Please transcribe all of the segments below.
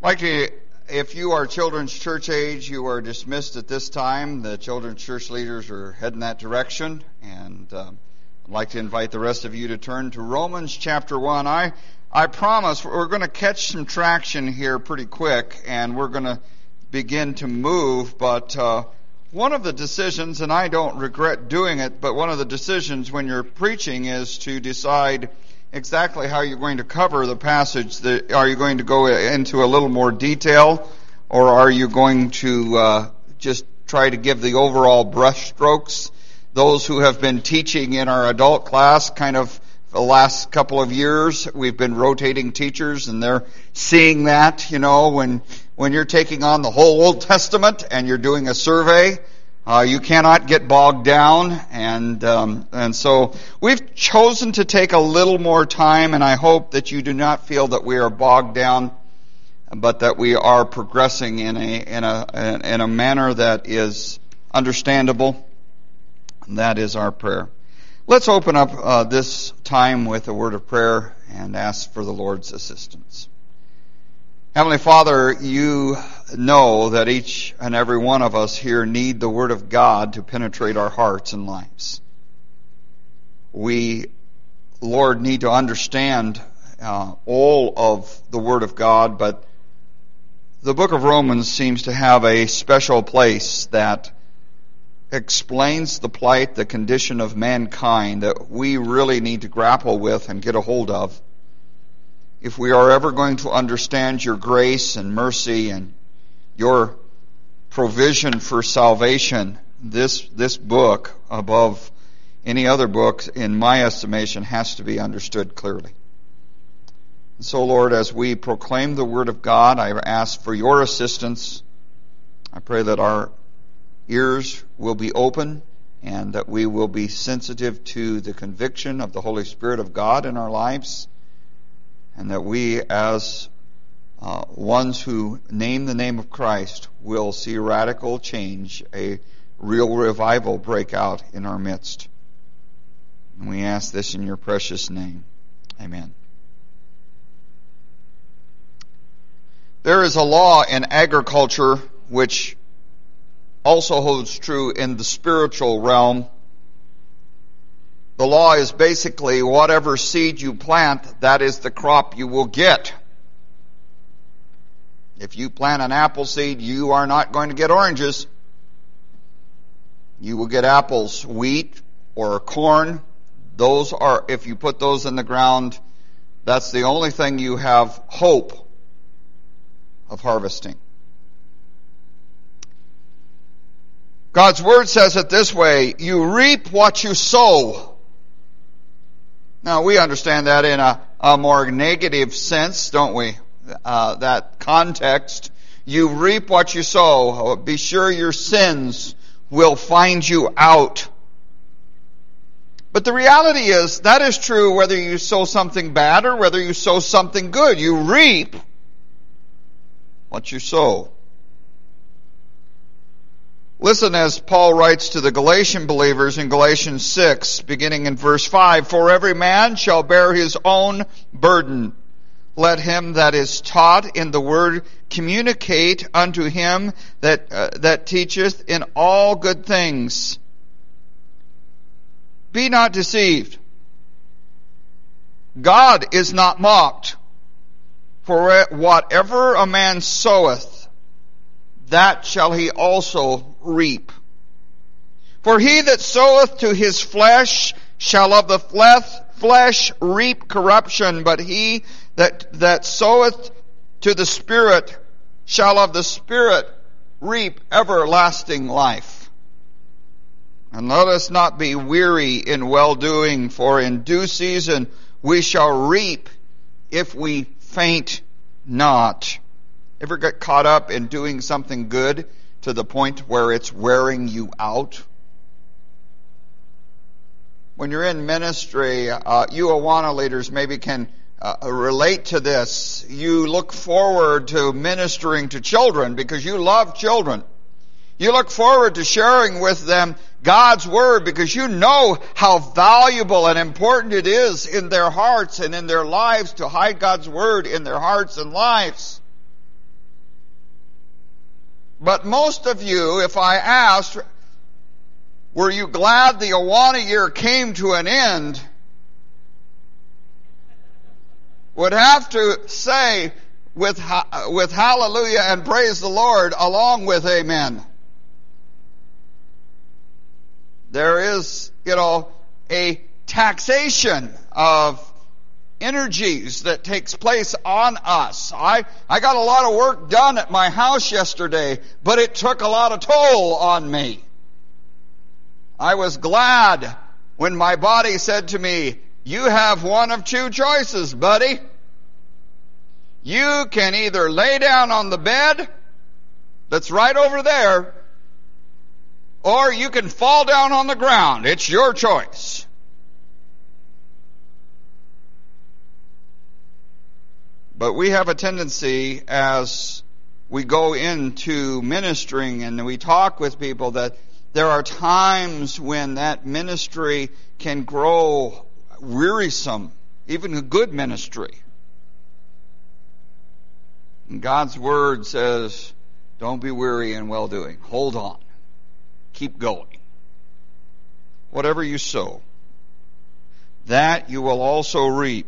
Like to, if you are children's church age, you are dismissed at this time. The children's church leaders are heading that direction, and I'd like to invite the rest of you to turn to Romans chapter 1. I promise we're going to catch some traction here pretty quick, and we're going to begin to move, but one of the decisions, and I don't regret doing it, but one of the decisions when you're preaching is to decide exactly how you're going to cover the passage. Are you going to go into a little more detail, or are you going to just try to give the overall brushstrokes? Those who have been teaching in our adult class kind of the last couple of years, we've been rotating teachers, and they're seeing that, when you're taking on the whole Old Testament and you're doing a survey, you cannot get bogged down, and so we've chosen to take a little more time, and I hope that you do not feel that we are bogged down, but that we are progressing in a manner that is understandable. And that is our prayer. Let's open up this time with a word of prayer and ask for the Lord's assistance. Heavenly Father, you know that each and every one of us here need the Word of God to penetrate our hearts and lives. We, Lord, need to understand all of the Word of God, but the book of Romans seems to have a special place that explains the plight, the condition of mankind that we really need to grapple with and get a hold of. If we are ever going to understand your grace and mercy and your provision for salvation, this book, above any other book, in my estimation, has to be understood clearly. And so, Lord, as we proclaim the Word of God, I ask for your assistance. I pray that our ears will be open and that we will be sensitive to the conviction of the Holy Spirit of God in our lives, and that we, as ones who name the name of Christ, will see radical change, a real revival break out in our midst. And we ask this in your precious name. Amen. There is a law in agriculture which also holds true in the spiritual realm. The law is basically whatever seed you plant, that is the crop you will get. If you plant an apple seed, you are not going to get oranges. You will get apples. Wheat or corn, those are, if you put those in the ground, that's the only thing you have hope of harvesting. God's Word says it this way: you reap what you sow. Now, we understand that in a more negative sense, don't we? That context. You reap what you sow. Be sure your sins will find you out. But the reality is, that is true whether you sow something bad or whether you sow something good. You reap what you sow. Listen as Paul writes to the Galatian believers in Galatians 6, beginning in verse 5, "For every man shall bear his own burden. Let him that is taught in the word communicate unto him that teacheth in all good things. Be not deceived. God is not mocked. For whatever a man soweth, that shall he also reap. For he that soweth to his flesh shall of the flesh reap corruption, but he that soweth to the Spirit shall of the Spirit reap everlasting life. And let us not be weary in well-doing, for in due season we shall reap if we faint not." Ever get caught up in doing something good to the point where it's wearing you out? When you're in ministry, you Awana leaders maybe can relate to this. You look forward to ministering to children because you love children. You look forward to sharing with them God's Word because you know how valuable and important it is in their hearts and in their lives to hide God's Word in their hearts and lives. But most of you, if I asked, were you glad the Awana year came to an end, would have to say with hallelujah and praise the Lord along with amen. There is, a taxation of energies that takes place on us. I got a lot of work done at my house yesterday, but it took a lot of toll on me. I was glad when my body said to me, you have one of two choices, buddy. You can either lay down on the bed that's right over there, or you can fall down on the ground. It's your choice. But we have a tendency as we go into ministering and we talk with people that there are times when that ministry can grow wearisome, even a good ministry. And God's Word says, don't be weary in well-doing. Hold on. Keep going. Whatever you sow, that you will also reap.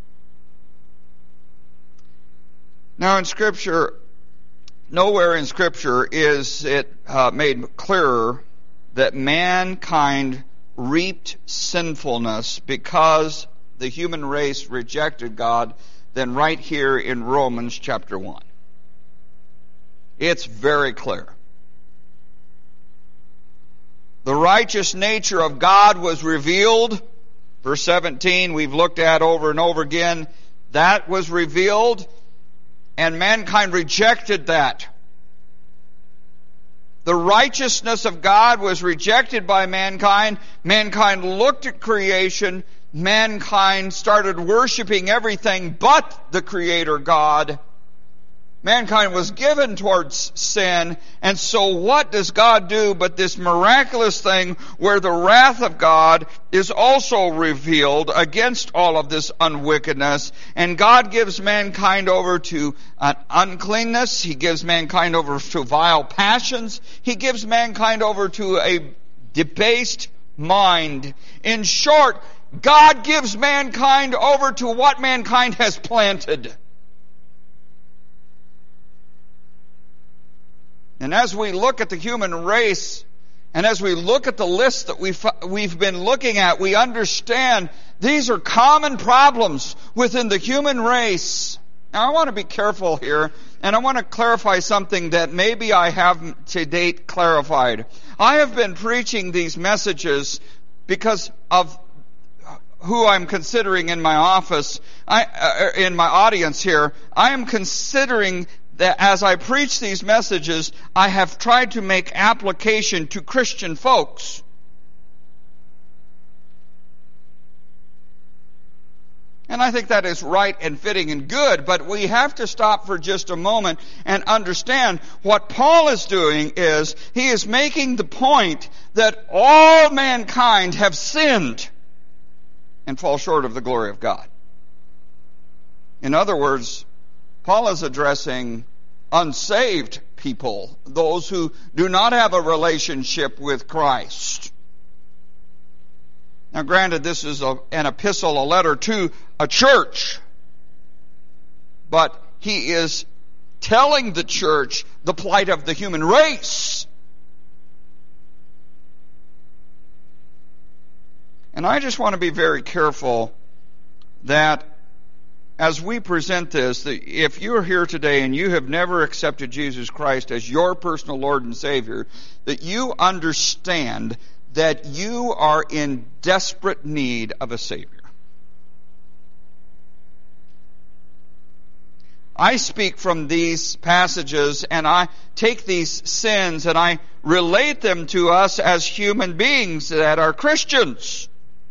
Now in Scripture, nowhere in Scripture is it made clearer that mankind reaped sinfulness because the human race rejected God than right here in Romans chapter 1. It's very clear. The righteous nature of God was revealed. Verse 17 we've looked at over and over again. That was revealed, and mankind rejected that. The righteousness of God was rejected by mankind. Mankind looked at creation. Mankind started worshiping everything but the Creator God. Mankind was given towards sin. And so what does God do but this miraculous thing where the wrath of God is also revealed against all of this unwickedness. And God gives mankind over to uncleanness. He gives mankind over to vile passions. He gives mankind over to a debased mind. In short, God gives mankind over to what mankind has planted. And as we look at the human race, and as we look at the list that we've been looking at, we understand these are common problems within the human race. Now I want to be careful here, and I want to clarify something that maybe I haven't to date clarified. I have been preaching these messages because of who I'm considering in my office, in my audience here. I am considering that as I preach these messages, I have tried to make application to Christian folks. And I think that is right and fitting and good, but we have to stop for just a moment and understand what Paul is doing is he is making the point that all mankind have sinned and fall short of the glory of God. In other words, Paul is addressing unsaved people, those who do not have a relationship with Christ. Now granted, this is an epistle, a letter to a church, but he is telling the church the plight of the human race. And I just want to be very careful that as we present this, if you're here today and you have never accepted Jesus Christ as your personal Lord and Savior, that you understand that you are in desperate need of a Savior. I speak from these passages and I take these sins and I relate them to us as human beings that are Christians.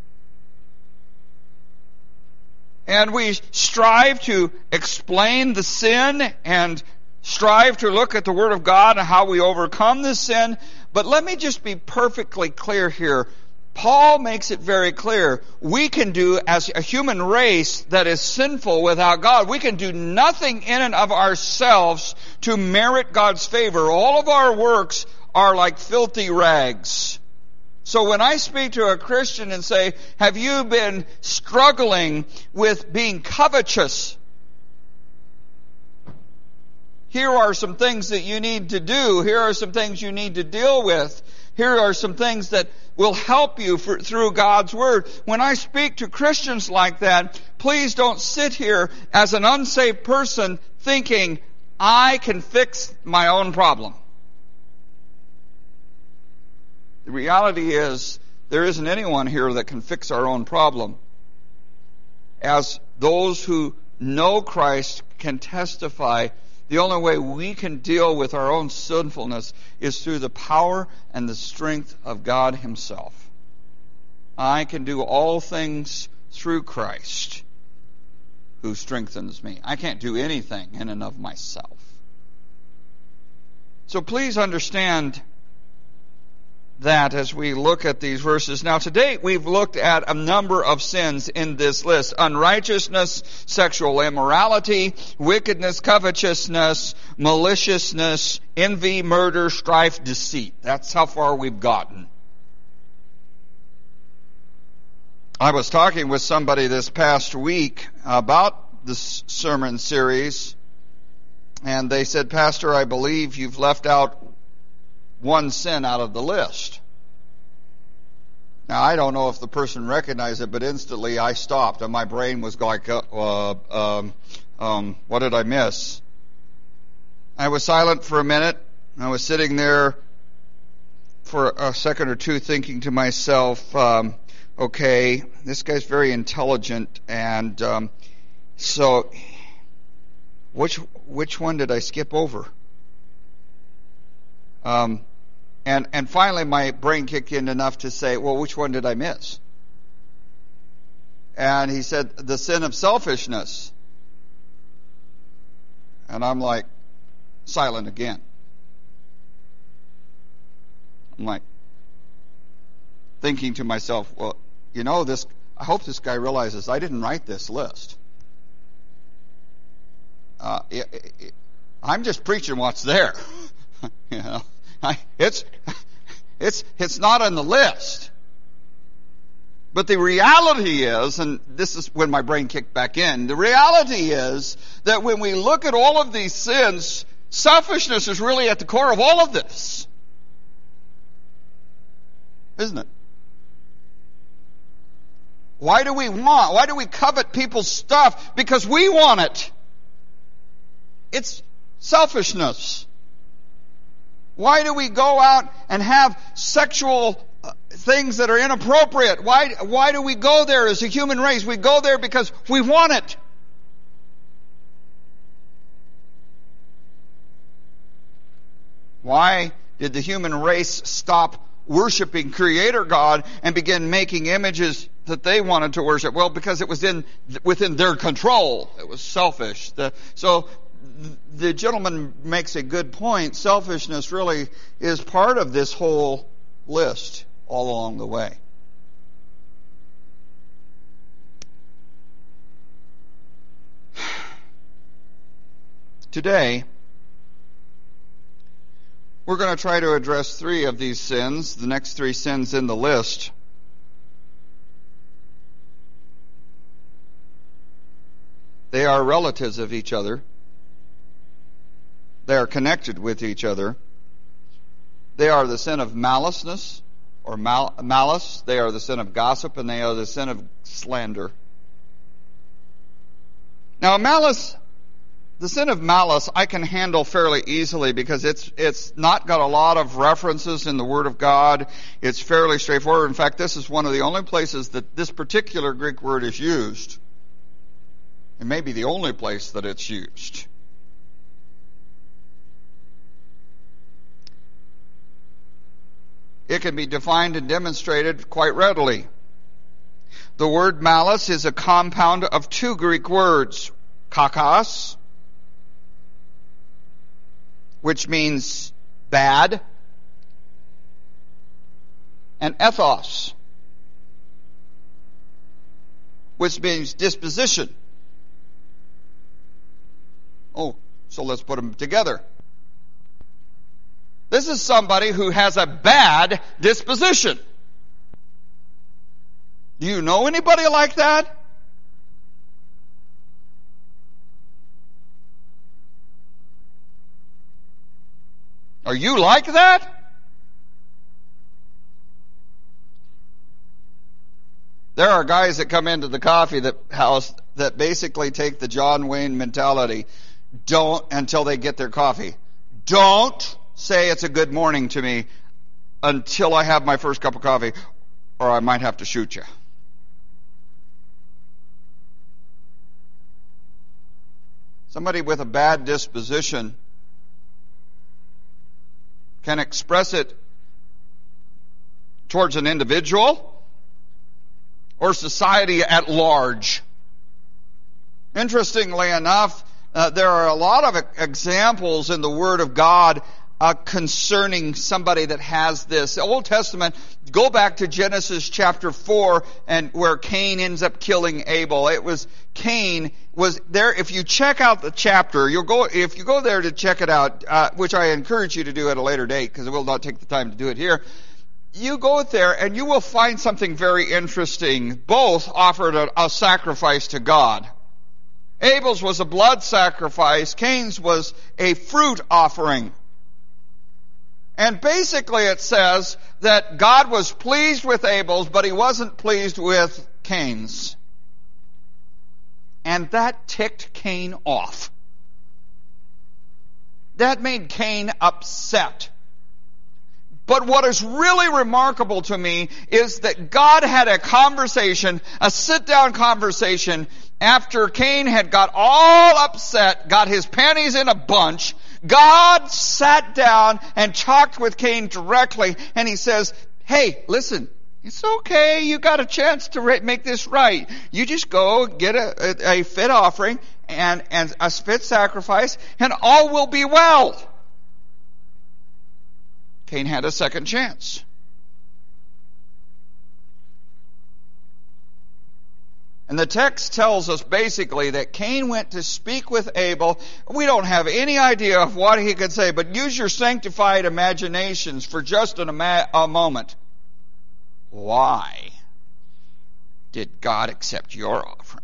And we strive to explain the sin and strive to look at the Word of God and how we overcome the sin. But let me just be perfectly clear here. Paul makes it very clear. We can do, as a human race that is sinful without God, we can do nothing in and of ourselves to merit God's favor. All of our works are like filthy rags. So when I speak to a Christian and say, have you been struggling with being covetous? Here are some things that you need to do. Here are some things you need to deal with. Here are some things that will help you through God's Word. When I speak to Christians like that, please don't sit here as an unsaved person thinking, I can fix my own problem. The reality is, there isn't anyone here that can fix our own problem. As those who know Christ can testify, the only way we can deal with our own sinfulness is through the power and the strength of God Himself. I can do all things through Christ who strengthens me. I can't do anything in and of myself. So please understand that as we look at these verses. Now today we've looked at a number of sins in this list. Unrighteousness, sexual immorality, wickedness, covetousness, maliciousness, envy, murder, strife, deceit. That's how far we've gotten. I was talking with somebody this past week about this sermon series, and they said, Pastor, I believe you've left out one sin out of the list. Now, I don't know if the person recognized it, but instantly I stopped, and my brain was like, what did I miss? I was silent for a minute. I was sitting there for a second or two thinking to myself, okay, this guy's very intelligent, and so which one did I skip over? And finally my brain kicked in enough to say, well, which one did I miss? And he said, the sin of selfishness. And I'm like, silent again. I'm like, thinking to myself, well, you know, I hope this guy realizes I didn't write this list. I'm just preaching what's there. You know, it's not on the list. But the reality is, and this is when my brain kicked back in, the reality is that when we look at all of these sins, selfishness is really at the core of all of this. Isn't it? Why do we covet people's stuff? Because we want it. It's selfishness. Why do we go out and have sexual things that are inappropriate? Why do we go there as a human race? We go there because we want it. Why did the human race stop worshiping Creator God and begin making images that they wanted to worship? Well, because it was within their control. It was selfish. So the gentleman makes a good point. Selfishness really is part of this whole list all along the way. Today, we're going to try to address 3 of these sins, the next 3 sins in the list. They are relatives of each other. They are connected with each other. They are the sin of maliceness or malice. They are the sin of gossip, and they are the sin of slander. Now, the sin of malice, I can handle fairly easily because it's not got a lot of references in the Word of God. It's fairly straightforward. In fact, this is one of the only places that this particular Greek word is used. It may be the only place that it's used. It can be defined and demonstrated quite readily. The word malice is a compound of 2 Greek words, kakos, which means bad, and ethos, which means disposition. Oh, so let's put them together. This is somebody who has a bad disposition. Do you know anybody like that? Are you like that? There are guys that come into the coffee house that basically take the John Wayne mentality. Don't until they get their coffee. Don't say it's a good morning to me until I have my first cup of coffee, or I might have to shoot you. Somebody with a bad disposition can express it towards an individual or society at large. Interestingly enough, there are a lot of examples in the Word of God concerning somebody that has this. The Old Testament, go back to Genesis chapter 4, and where Cain ends up killing Abel. It was Cain was there. If you check out the chapter, if you go there to check it out, which I encourage you to do at a later date, because it will not take the time to do it here. You go there and you will find something very interesting. Both offered a sacrifice to God. Abel's was a blood sacrifice. Cain's was a fruit offering. And basically it says that God was pleased with Abel's, but he wasn't pleased with Cain's. And that ticked Cain off. That made Cain upset. But what is really remarkable to me is that God had a conversation, a sit-down conversation, after Cain had got all upset, got his panties in a bunch. God sat down and talked with Cain directly, and he says, hey, listen, it's okay, you got a chance to make this right. You just go get a fit offering and a fit sacrifice, and all will be well. Cain had a second chance. And the text tells us basically that Cain went to speak with Abel. We don't have any idea of what he could say, but use your sanctified imaginations for just a moment. Why did God accept your offering?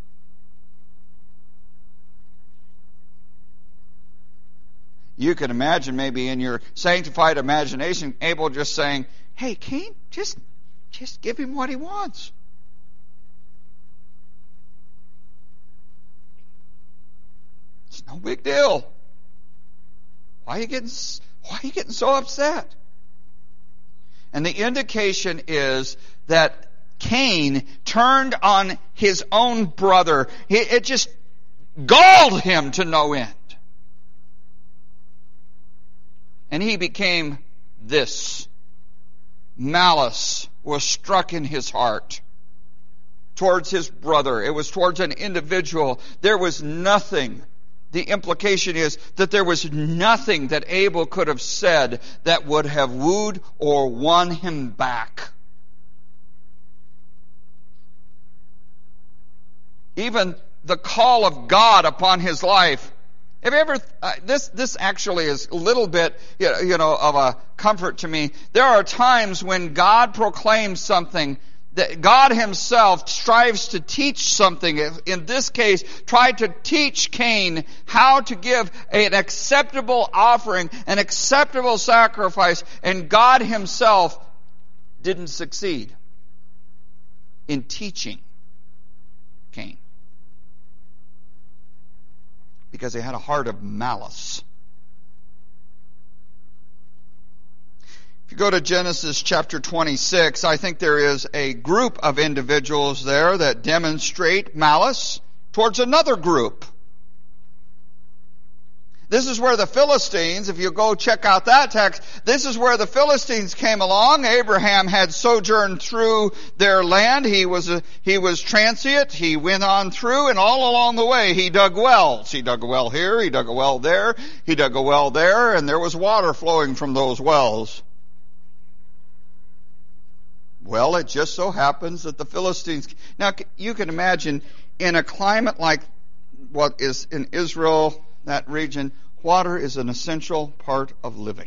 You can imagine maybe in your sanctified imagination, Abel just saying, hey, Cain, just give him what he wants. It's no big deal. Why are you getting so upset? And the indication is that Cain turned on his own brother. It just galled him to no end. And he became this. Malice was struck in his heart towards his brother. It was towards an individual. There was nothing. The implication is that there was nothing that Abel could have said that would have wooed or won him back. Even the call of God upon his life. Have you ever, this actually is a little bit, of a comfort to me. There are times when God proclaims something, that God himself strives to teach something. In this case, tried to teach Cain how to give an acceptable offering, an acceptable sacrifice, and God himself didn't succeed in teaching Cain. Because he had a heart of malice. If you go to Genesis chapter 26, I think there is a group of individuals there that demonstrate malice towards another group. This is where the Philistines, if you go check out that text, this is where the Philistines came along. Abraham had sojourned through their land. He was transient. He went on through, and all along the way he dug wells. He dug a well here, he dug a well there, he dug a well there, and there was water flowing from those wells. Well, it just so happens that the Philistines... Now, you can imagine, in a climate like what is in Israel, that region, water is an essential part of living.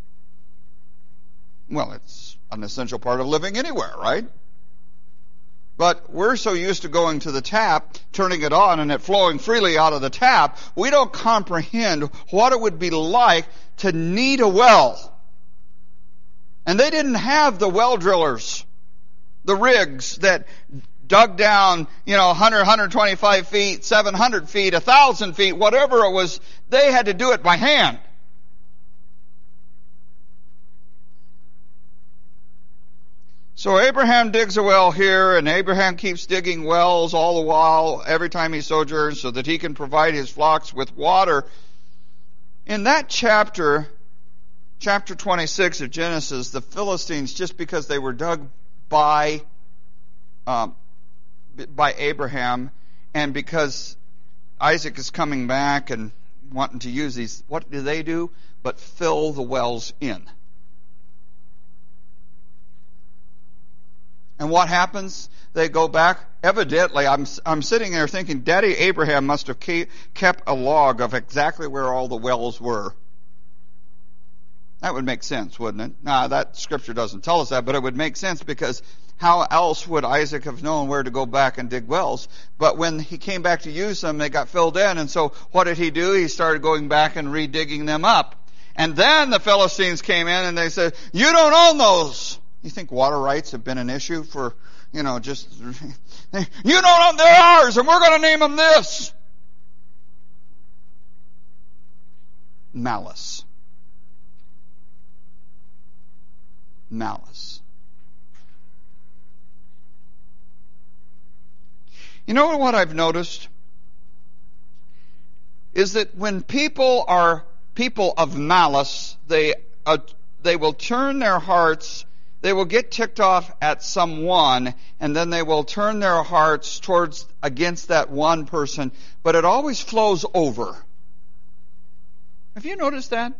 Well, it's an essential part of living anywhere, right? But we're so used to going to the tap, turning it on, and it flowing freely out of the tap, we don't comprehend what it would be like to need a well. And they didn't have the well drillers, the rigs that dug down, 100, 125 feet, 700 feet, 1,000 feet, whatever it was. They had to do it by hand. So Abraham digs a well here, and Abraham keeps digging wells all the while, every time he sojourns, so that he can provide his flocks with water. In that chapter 26 of Genesis, the Philistines, just because they were dug by Abraham, and because Isaac is coming back and wanting to use these, what do? But fill the wells in. And what happens? They go back. Evidently, I'm sitting there thinking, Daddy Abraham must have kept a log of exactly where all the wells were. That would make sense, wouldn't it? Now, that scripture doesn't tell us that, but it would make sense, because how else would Isaac have known where to go back and dig wells? But when he came back to use them, they got filled in. And so what did he do? He started going back and redigging them up. And then the Philistines came in and they said, you don't own those. You think water rights have been an issue for, you don't own, they're ours, and we're going to name them this. Malice. You know what I've noticed? Is that when people are people of malice, they will turn their hearts, they will get ticked off at someone, and then they will turn their hearts against that one person, but it always flows over. Have you noticed that?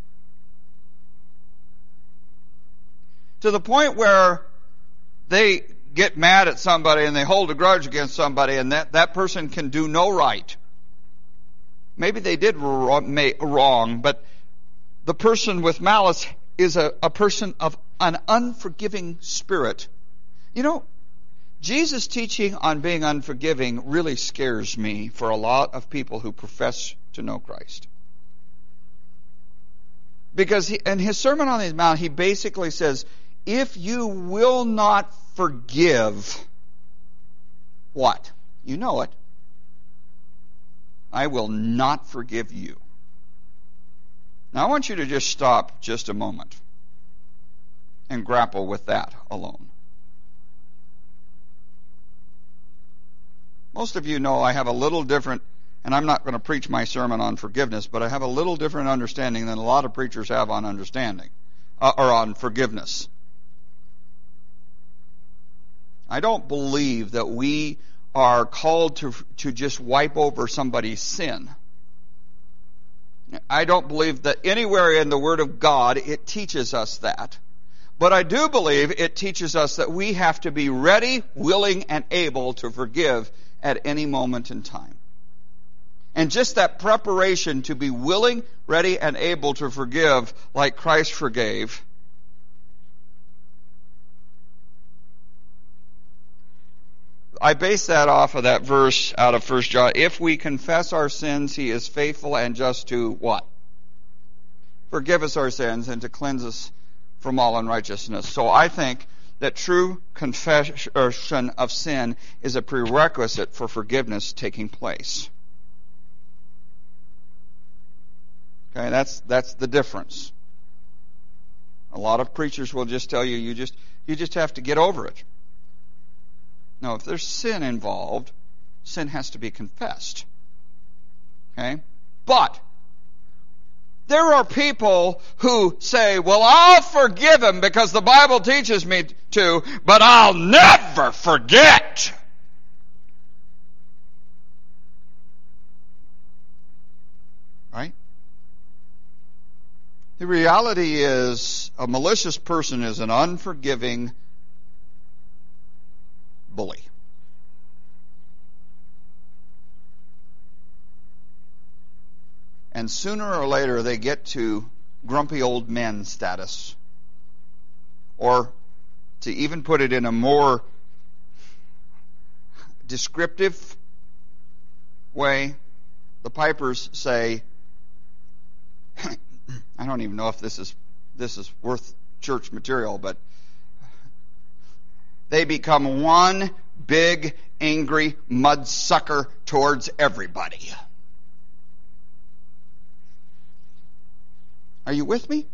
To the point where they get mad at somebody and they hold a grudge against somebody, and that person can do no right. Maybe they did wrong, but the person with malice is a person of an unforgiving spirit. Jesus' teaching on being unforgiving really scares me for a lot of people who profess to know Christ. Because in his Sermon on the Mount, he basically says, if you will not forgive, what? You know it. I will not forgive you. Now I want you to just stop just a moment and grapple with that alone. Most of you know I have a little different, and I'm not going to preach my sermon on forgiveness, but I have a little different understanding than a lot of preachers have on understanding, or on forgiveness. I don't believe that we are called to just wipe over somebody's sin. I don't believe that anywhere in the Word of God it teaches us that. But I do believe it teaches us that we have to be ready, willing, and able to forgive at any moment in time. And just that preparation to be willing, ready, and able to forgive like Christ forgave. I base that off of that verse out of 1 John. If we confess our sins, he is faithful and just to what? Forgive us our sins and to cleanse us from all unrighteousness. So I think that true confession of sin is a prerequisite for forgiveness taking place. Okay, that's the difference. A lot of preachers will just tell you, you just have to get over it. No, if there's sin involved, sin has to be confessed. Okay? But there are people who say, well, I'll forgive him because the Bible teaches me to, but I'll never forget. Right? The reality is, a malicious person is an unforgiving bully. And sooner or later they get to grumpy old men status. Or to even put it in a more descriptive way, the Pipers say, I don't even know if this is worth church material, but they become one big angry mudsucker towards everybody. Are you with me?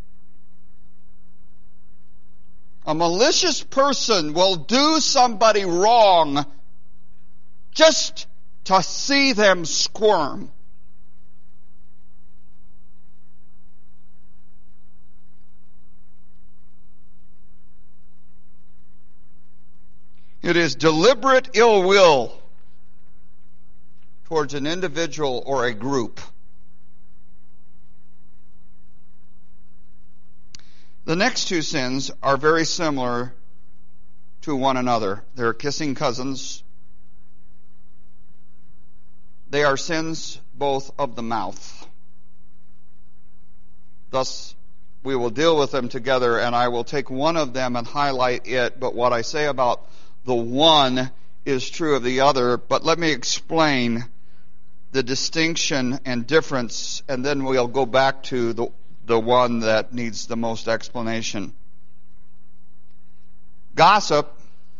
A malicious person will do somebody wrong just to see them squirm. It is deliberate ill will towards an individual or a group. The next two sins are very similar to one another. They're kissing cousins. They are sins both of the mouth. Thus, we will deal with them together, and I will take one of them and highlight it, but what I say about the one is true of the other. But let me explain the distinction and difference, and then we'll go back to the one that needs the most explanation. Gossip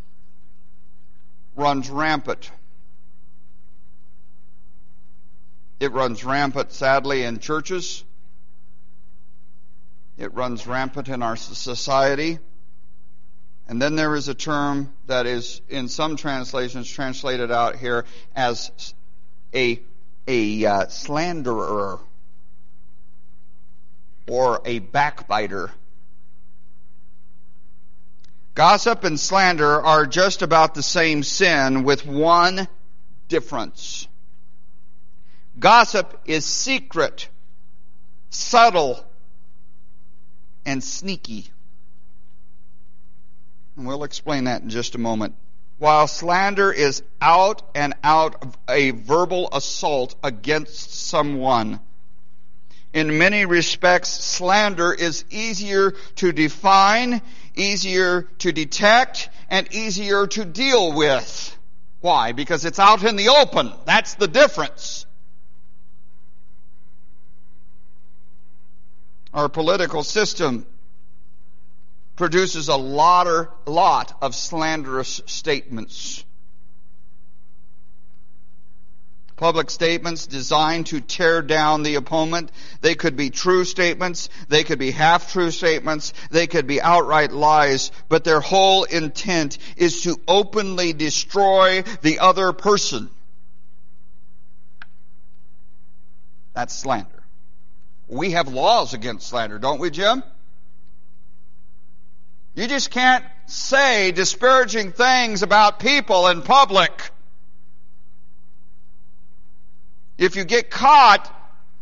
runs rampant. It runs rampant, sadly, in churches. It runs rampant in our society. And then there is a term that is, in some translations, translated out here as a slanderer or a backbiter. Gossip and slander are just about the same sin, with one difference. Gossip is secret, subtle, and sneaky. And we'll explain that in just a moment. While slander is out and out a verbal assault against someone. In many respects, slander is easier to define, easier to detect, and easier to deal with. Why? Because it's out in the open. That's the difference. Our political system produces a lot of slanderous statements. Public statements designed to tear down the opponent. They could be true statements. They could be half-true statements. They could be outright lies. But their whole intent is to openly destroy the other person. That's slander. We have laws against slander, don't we, Jim? You just can't say disparaging things about people in public. If you get caught,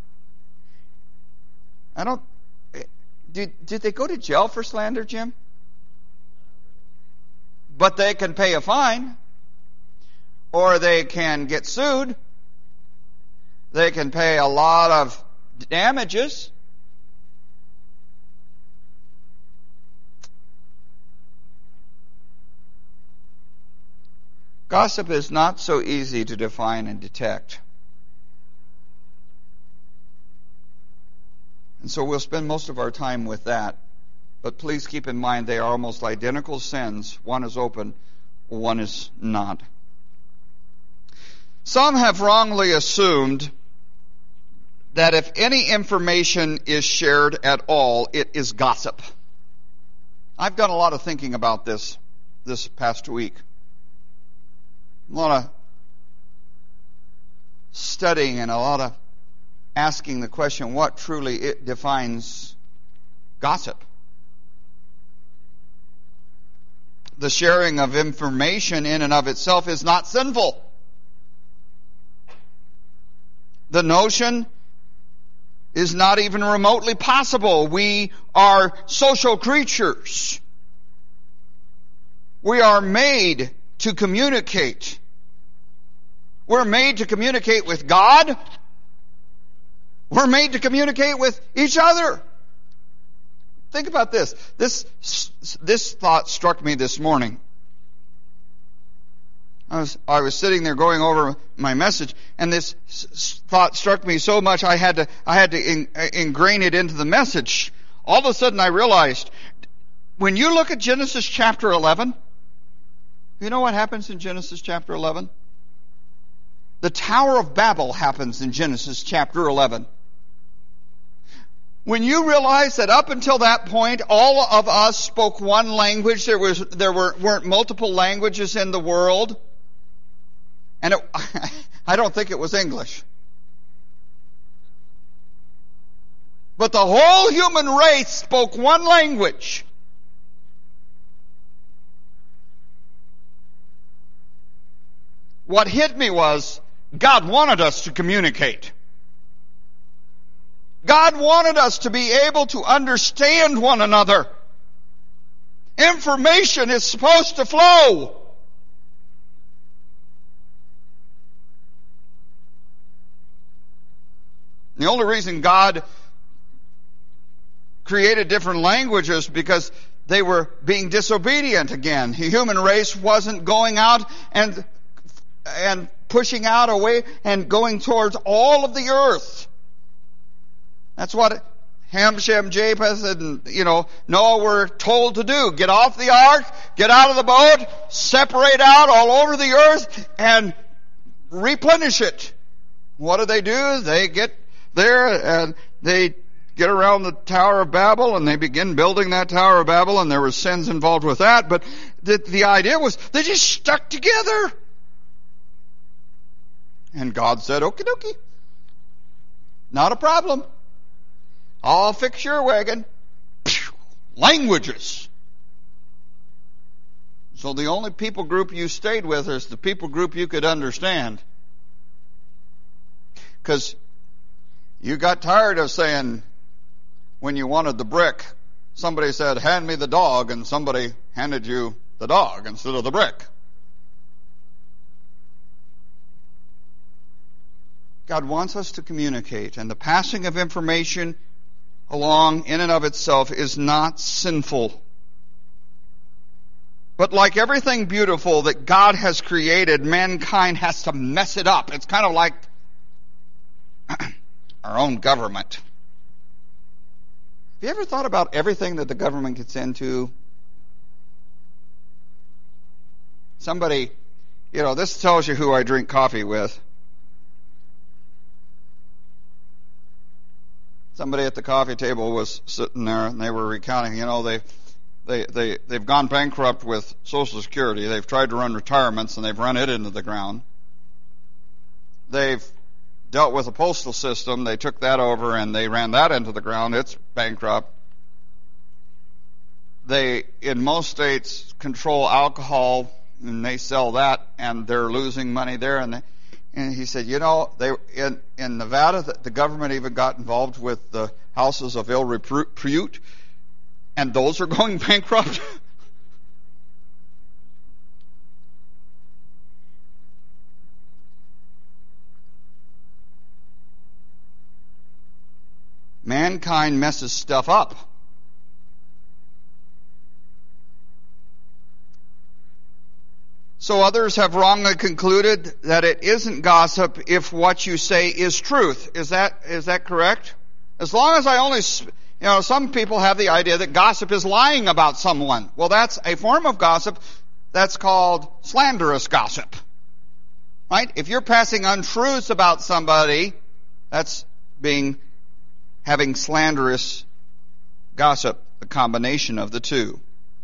did they go to jail for slander, Jim? But they can pay a fine, or they can get sued. They can pay a lot of damages. Gossip is not so easy to define and detect. And so we'll spend most of our time with that. But please keep in mind they are almost identical sins. One is open, one is not. Some have wrongly assumed that if any information is shared at all, it is gossip. I've done a lot of thinking about this past week. A lot of studying and a lot of asking the question, what truly it defines gossip? The sharing of information in and of itself is not sinful. The notion is not even remotely possible. We are social creatures. We are made to communicate. We're made to communicate with God. We're made to communicate with each other. Think about this. This thought struck me this morning. I was sitting there going over my message, and this thought struck me so much I had to ingrain it into the message. All of a sudden I realized, when you look at Genesis chapter 11, you know what happens in Genesis chapter 11? The Tower of Babel happens in Genesis chapter 11. When you realize that up until that point, all of us spoke one language, there weren't multiple languages in the world, and I don't think it was English. But the whole human race spoke one language. What hit me was, God wanted us to communicate. God wanted us to be able to understand one another. Information is supposed to flow. The only reason God created different languages because they were being disobedient again. The human race wasn't going out and pushing out away and going towards all of the earth. That's what Ham, Shem, Japheth, and Noah were told to do. Get off the ark, get out of the boat, separate out all over the earth, and replenish it. What do? They get there and they get around the Tower of Babel, and they begin building that Tower of Babel, and there were sins involved with that, but the idea was they just stuck together. And God said, okie dokie, not a problem. I'll fix your wagon. Languages. So the only people group you stayed with is the people group you could understand. Because you got tired of saying, when you wanted the brick, somebody said, hand me the dog, and somebody handed you the dog instead of the brick. God wants us to communicate, and the passing of information along in and of itself is not sinful. But like everything beautiful that God has created, mankind has to mess it up. It's kind of like our own government. Have you ever thought about everything that the government gets into? Somebody, this tells you who I drink coffee with. Somebody at the coffee table was sitting there, and they were recounting, they've gone bankrupt with Social Security. They've tried to run retirements, and they've run it into the ground. They've dealt with a postal system. They took that over, and they ran that into the ground. It's bankrupt. They, in most states, control alcohol, and they sell that, and they're losing money there. And he said, they in Nevada, the government even got involved with the houses of ill repute, and those are going bankrupt. Mankind messes stuff up. So others have wrongly concluded that it isn't gossip if what you say is truth. Is that correct? As long as I only, some people have the idea that gossip is lying about someone. Well, that's a form of gossip. That's called slanderous gossip. Right? If you're passing untruths about somebody, that's having slanderous gossip, the combination of the two.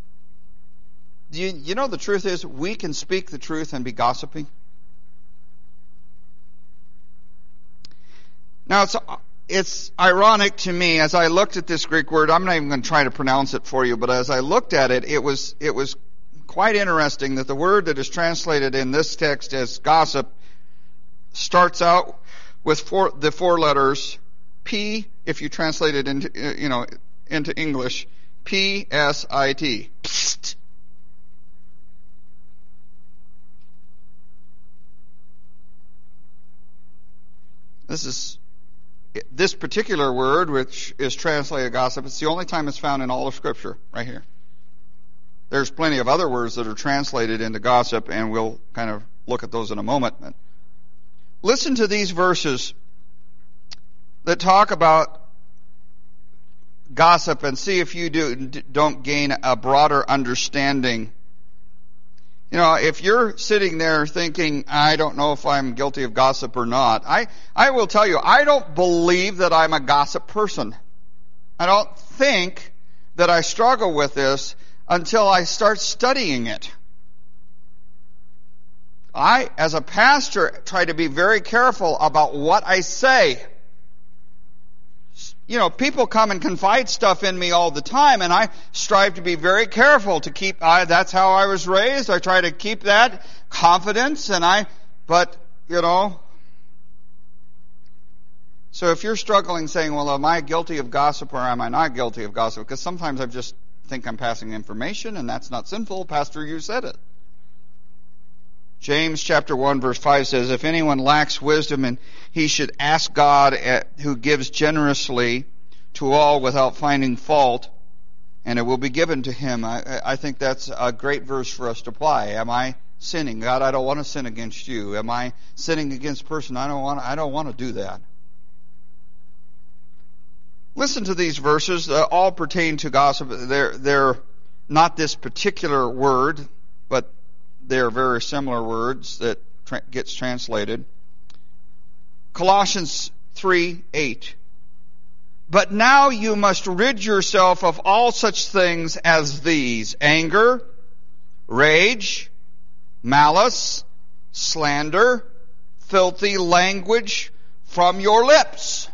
The truth is, we can speak the truth and be gossiping. Now, it's ironic to me, as I looked at this Greek word, I'm not even going to try to pronounce it for you, but as I looked at it, it was quite interesting that the word that is translated in this text as gossip starts out with the four letters P, if you translate it into English, P-S-I-T. Psst. This particular word, which is translated gossip, it's the only time it's found in all of Scripture, right here. There's plenty of other words that are translated into gossip, and we'll kind of look at those in a moment. Listen to these verses that talk about gossip and see if you don't gain a broader understanding. You know, if you're sitting there thinking, I don't know if I'm guilty of gossip or not, I will tell you, I don't believe that I'm a gossip person. I don't think that I struggle with this until I start studying it. I, as a pastor, try to be very careful about what I say. You know, people come and confide stuff in me all the time, and I strive to be very careful to keep, that's how I was raised. I try to keep that confidence, but, you know. So if you're struggling saying, well, am I guilty of gossip or am I not guilty of gossip? Because sometimes I just think I'm passing information, and that's not sinful. Pastor, you said it. James chapter 1 verse 5 says, if anyone lacks wisdom, and he should ask God, who gives generously to all without finding fault, and it will be given to him. I think that's a great verse for us to apply. Am I sinning? God, I don't want to sin against you. Am I sinning against a person? I don't want to do that. Listen to these verses. All pertain to gossip. They're not this particular word, but they're very similar words that gets translated. Colossians 3:8. But now you must rid yourself of all such things as these: anger, rage, malice, slander, filthy language from your lips.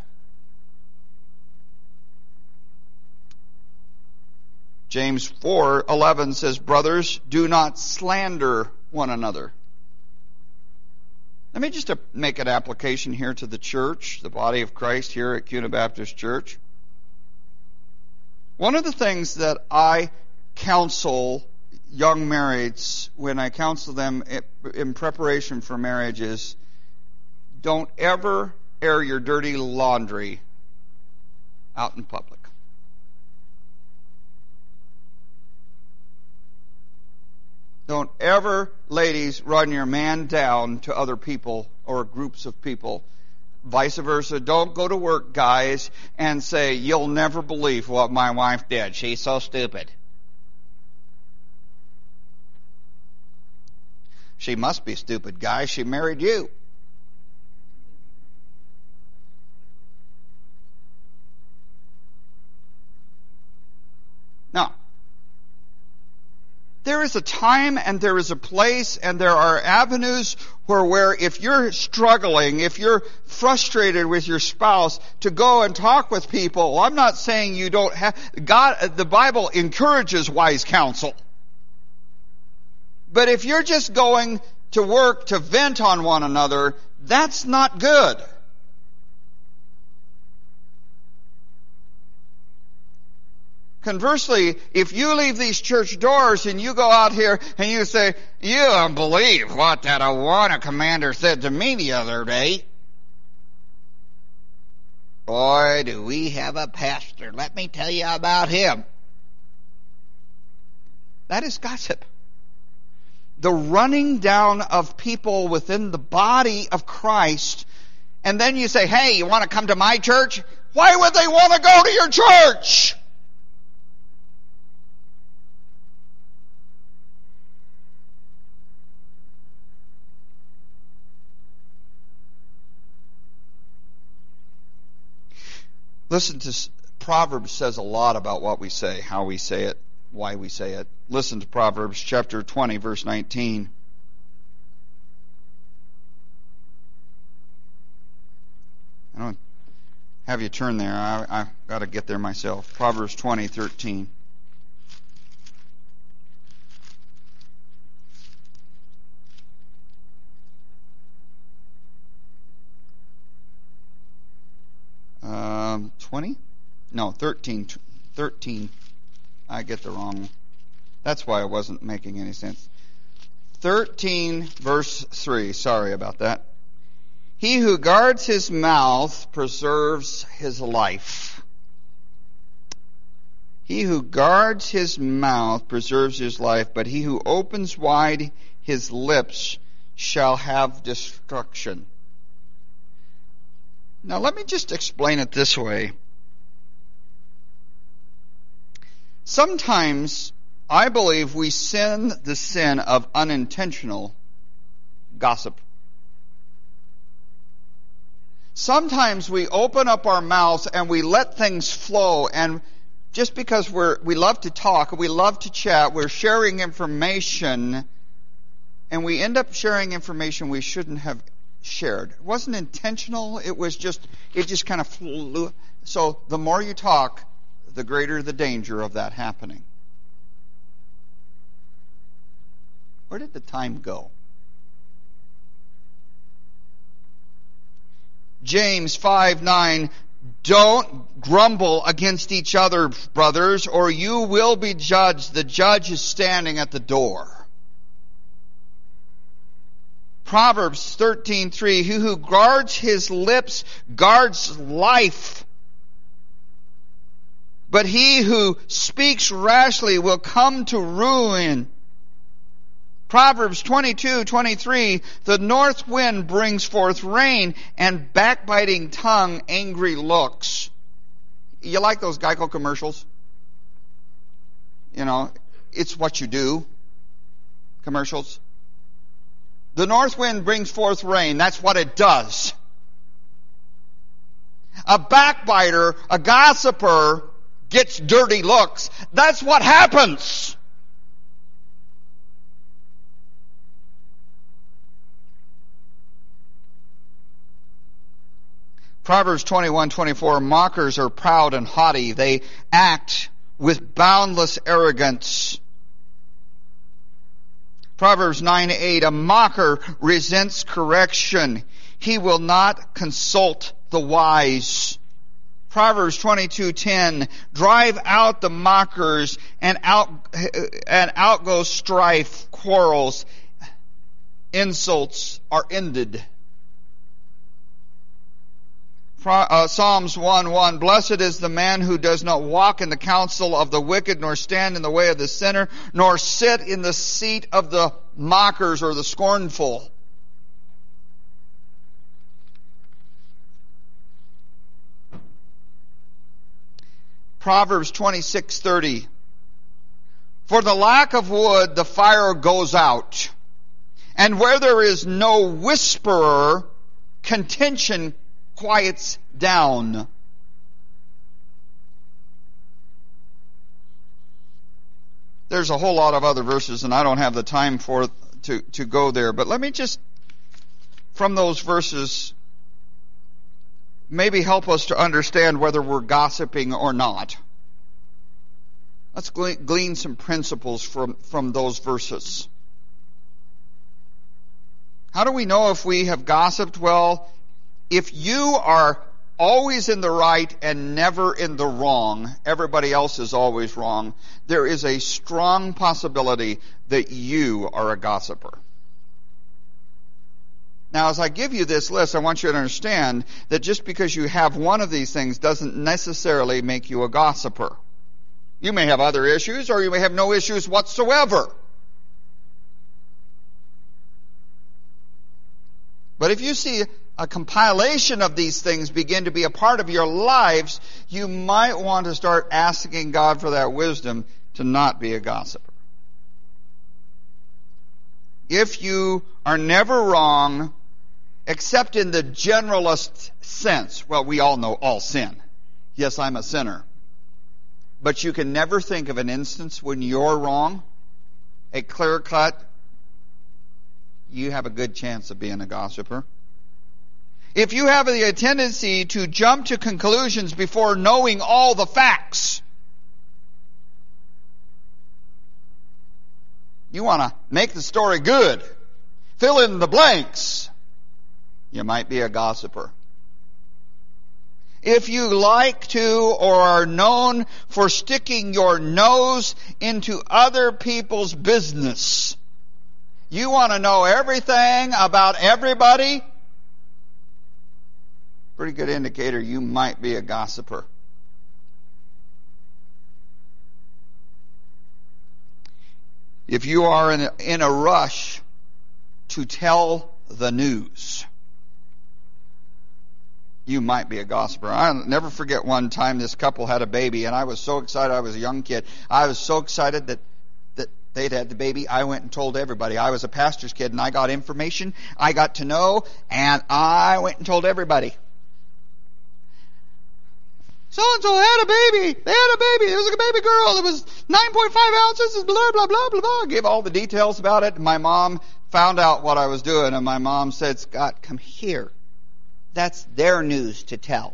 James 4:11 says, brothers, do not slander one another. Let me just make an application here to the church, the body of Christ here at Kuna Baptist Church. One of the things that I counsel young marrieds when I counsel them in preparation for marriage is, don't ever air your dirty laundry out in public. Don't ever, ladies, run your man down to other people or groups of people. Vice versa. Don't go to work, guys, and say, you'll never believe what my wife did. She's so stupid. She must be stupid, guys. She married you. Now, there is a time and there is a place and there are avenues where if you're struggling, if you're frustrated with your spouse, to go and talk with people. I'm not saying you don't have, God, the Bible encourages wise counsel. But if you're just going to work to vent on one another, that's not good. Conversely, if you leave these church doors and you go out here and you say, you don't believe what that Awana commander said to me the other day. Boy, do we have a pastor. Let me tell you about him. That is gossip. The running down of people within the body of Christ, and then you say, hey, you want to come to my church? Why would they want to go to your church? Listen to Proverbs says a lot about what we say, how we say it, why we say it. Listen to Proverbs chapter 20, verse 19. I don't have you turn there. I've got to get there myself. Proverbs 20, 13. No, 13. 13. I get the wrong. That's why it wasn't making any sense. 13, verse 3. Sorry about that. He who guards his mouth preserves his life. He who guards his mouth preserves his life, but he who opens wide his lips shall have destruction. Now let me just explain it this way. Sometimes I believe we sin the sin of unintentional gossip. Sometimes we open up our mouths and we let things flow, and just because we love to talk, we love to chat, we're sharing information, and we end up sharing information we shouldn't have shared. It wasn't intentional, it just kind of flew. So the more you talk, the greater the danger of that happening. Where did the time go? James 5:9, don't grumble against each other, brothers, or you will be judged. The judge is standing at the door. Proverbs 13:3, he who guards his lips guards life, but he who speaks rashly will come to ruin. Proverbs 22:23, the north wind brings forth rain, and backbiting tongue angry looks. You like those Geico commercials? You know, it's what you do commercials. The north wind brings forth rain. That's what it does. A backbiter, a gossiper, gets dirty looks. That's what happens. Proverbs 21:24, mockers are proud and haughty. They act with boundless arrogance. Proverbs 9:8, a mocker resents correction. He will not consult the wise. Proverbs 22:10, drive out the mockers, and out goes strife, quarrels, insults are ended. Psalms 1:1, blessed is the man who does not walk in the counsel of the wicked, nor stand in the way of the sinner, nor sit in the seat of the mockers or the scornful. Proverbs 26:30, for the lack of wood the fire goes out, and where there is no whisperer, contention quiets down. There's a whole lot of other verses, and I don't have the time to go there. But let me just, from those verses, maybe help us to understand whether we're gossiping or not. Let's glean some principles from those verses. How do we know if we have gossiped? Well, if you are always in the right and never in the wrong, everybody else is always wrong, there is a strong possibility that you are a gossiper. Now, as I give you this list, I want you to understand that just because you have one of these things doesn't necessarily make you a gossiper. You may have other issues, or you may have no issues whatsoever. But if you see a compilation of these things begin to be a part of your lives, you might want to start asking God for that wisdom to not be a gossiper. If you are never wrong, except in the generalist sense, well, we all know all sin. Yes, I'm a sinner. But you can never think of an instance when you're wrong, a clear cut, you have a good chance of being a gossiper. If you have the tendency to jump to conclusions before knowing all the facts, you want to make the story good, fill in the blanks, you might be a gossiper. If you like to or are known for sticking your nose into other people's business, you want to know everything about everybody, pretty good indicator you might be a gossiper. If you are in a rush to tell the news, you might be a gossiper. I'll never forget one time this couple had a baby, and I was so excited. I was a young kid. I was so excited that they'd had the baby. I went and told everybody. I was a pastor's kid, and I got information. I got to know, and I went and told everybody. So-and-so had a baby. They had a baby. It was a baby girl. It was 9.5 ounces, blah, blah, blah, blah, blah. Gave all the details about it. My mom found out what I was doing, and my mom said, Scott, come here. That's their news to tell.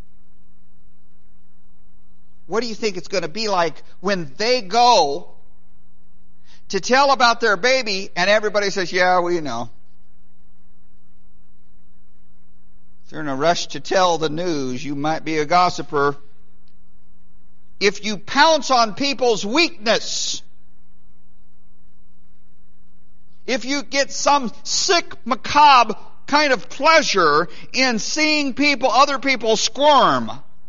What do you think it's going to be like when they go to tell about their baby and everybody says, yeah, we know. If you're in a rush to tell the news, you might be a gossiper. If you pounce on people's weakness, if you get some sick, macabre kind of pleasure in seeing other people squirm,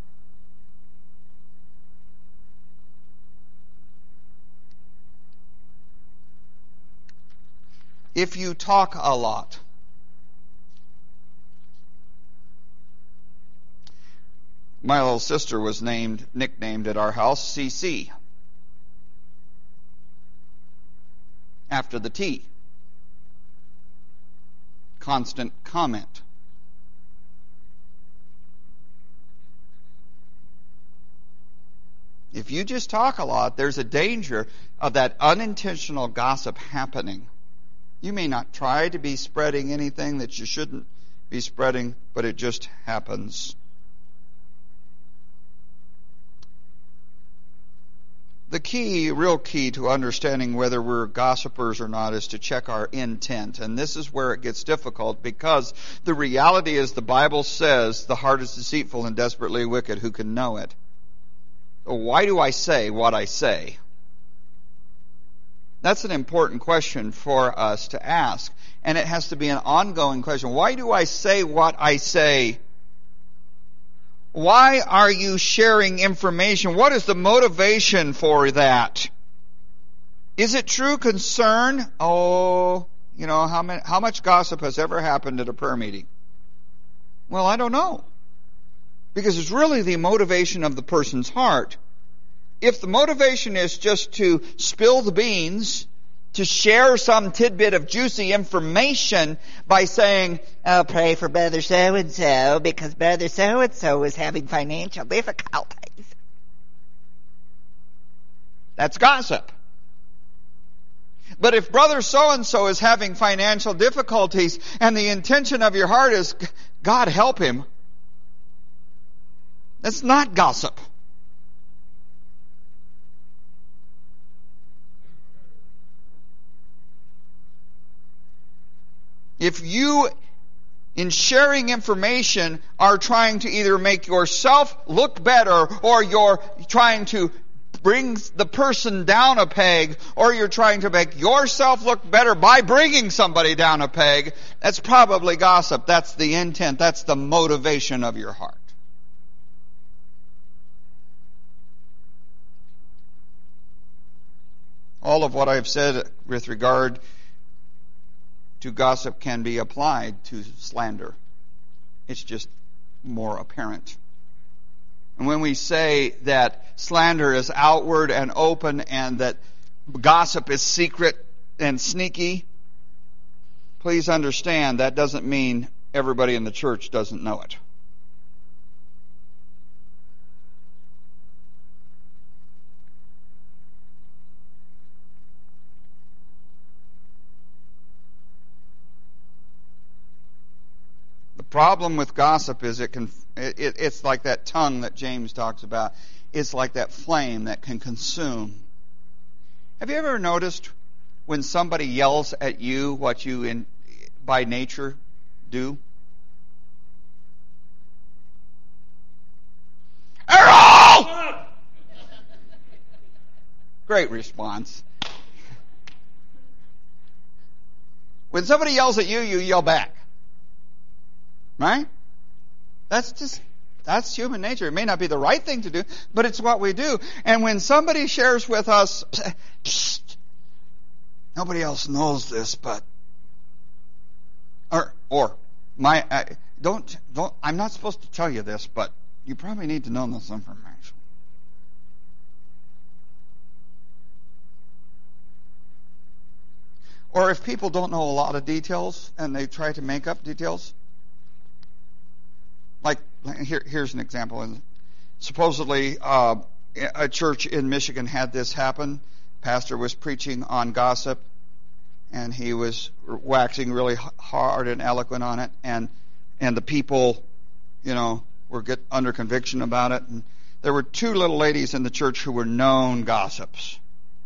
if you talk a lot, my little sister was nicknamed at our house CC, after the T. Constant comment. If you just talk a lot, there's a danger of that unintentional gossip happening. You may not try to be spreading anything that you shouldn't be spreading, but it just happens. The real key to understanding whether we're gossipers or not is to check our intent. And this is where it gets difficult, because the reality is the Bible says the heart is deceitful and desperately wicked. Who can know it? So why do I say what I say? That's an important question for us to ask. And it has to be an ongoing question. Why do I say what I say? Why are you sharing information? What is the motivation for that? Is it true concern? Oh, how much gossip has ever happened at a prayer meeting? Well, I don't know. Because it's really the motivation of the person's heart. If the motivation is just to spill the beans, to share some tidbit of juicy information by saying, oh, pray for brother so-and-so because brother so-and-so is having financial difficulties. That's gossip. But if brother so-and-so is having financial difficulties and the intention of your heart is, God help him, that's not gossip. If you, in sharing information, are trying to either make yourself look better, or you're trying to bring the person down a peg, or you're trying to make yourself look better by bringing somebody down a peg, that's probably gossip. That's the intent. That's the motivation of your heart. All of what I've said with regard to gossip can be applied to slander. It's just more apparent. And when we say that slander is outward and open and that gossip is secret and sneaky, please understand that doesn't mean everybody in the church doesn't know it. The problem with gossip is it's like that tongue that James talks about. It's like that flame that can consume. Have you ever noticed when somebody yells at you what you by nature do? Errol! Great response. When somebody yells at you, you yell back. Right? That's human nature. It may not be the right thing to do, but it's what we do. And when somebody shares with us, psst, nobody else knows this, but, I'm not supposed to tell you this, but you probably need to know this information. Or if people don't know a lot of details and they try to make up details. Like, here's an example. And supposedly, a church in Michigan had this happen. Pastor was preaching on gossip, and he was waxing really hard and eloquent on it. And the people, were under conviction about it. And there were two little ladies in the church who were known gossips.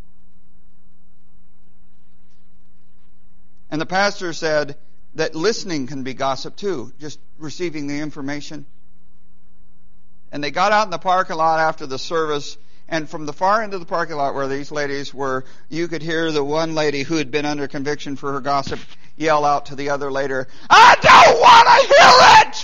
And the pastor said that listening can be gossip too, just receiving the information. And they got out in the parking lot after the service, and from the far end of the parking lot where these ladies were, you could hear the one lady who had been under conviction for her gossip yell out to the other later, "I don't want to hear it!"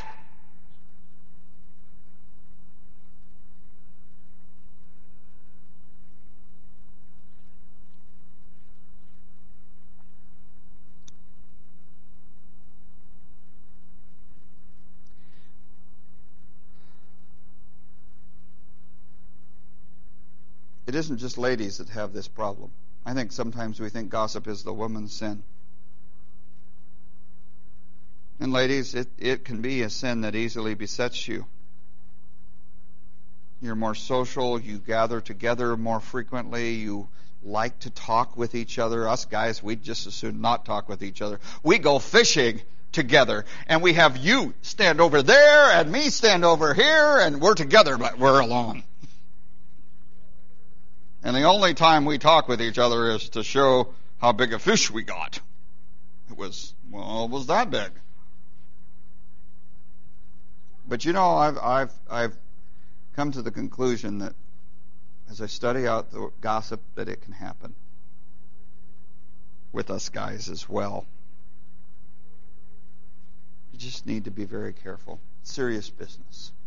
It isn't just ladies that have this problem. I think sometimes we think gossip is the woman's sin. And ladies, it can be a sin that easily besets you. You're more social, you gather together more frequently, you like to talk with each other. Us guys, we'd just as soon not talk with each other. We go fishing together, and we have you stand over there and me stand over here, and we're together, but we're alone. And the only time we talk with each other is to show how big a fish we got. It was that big. But I've come to the conclusion that as I study out the gossip, that it can happen with us guys as well. You just need to be very careful. Serious business.